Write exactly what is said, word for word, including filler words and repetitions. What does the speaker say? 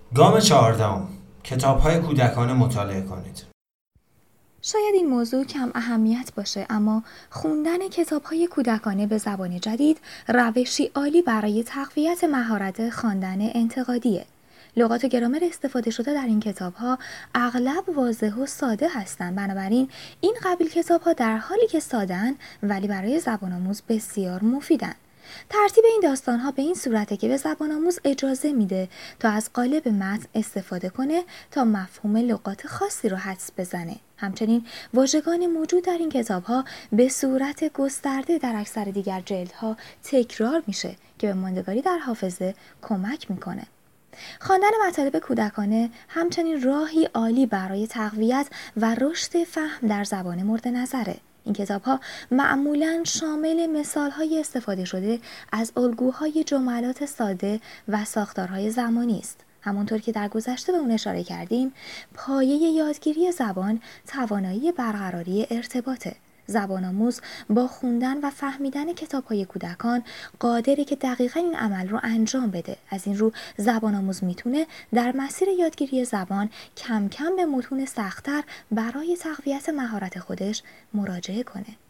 گام چهاردهم، کتاب‌های کودکانه مطالعه کنید. شاید این موضوع کم اهمیت باشه، اما خوندن کتاب‌های کودکانه به زبان جدید روشی عالی برای تقویت مهارت خواندن انتقادیه. لغات و گرامر استفاده شده در این کتاب‌ها اغلب واضح و ساده هستند، بنابراین این قبیل کتاب‌ها در حالی که ساده‌اند ولی برای زبان آموز بسیار مفیدند. ترتیب این داستان‌ها به این صورته که به زبان آموز اجازه میده تا از قالب متن استفاده کنه تا مفهوم لغات خاصی رو حدس بزنه. همچنین واژگان موجود در این کتاب‌ها به صورت گسترده در اکثر دیگر جلدها تکرار میشه که به ماندگاری در حافظه کمک میکنه. خواندن مطالب کودکانه همچنین راهی عالی برای تقویت و رشد فهم در زبان مورد نظره. این کتاب‌ها معمولاً شامل مثال‌های استفاده شده از الگوهای جملات ساده و ساختارهای زمانی است. همونطور که در گذشته به اون اشاره کردیم، پایه یادگیری زبان توانایی برقراری ارتباطه. زبان آموز با خوندن و فهمیدن کتاب‌های کودکان قادره که دقیقاً این عمل رو انجام بده. از این رو زبان آموز میتونه در مسیر یادگیری زبان کم کم به متون سخت‌تر برای تقویت مهارت خودش مراجعه کنه.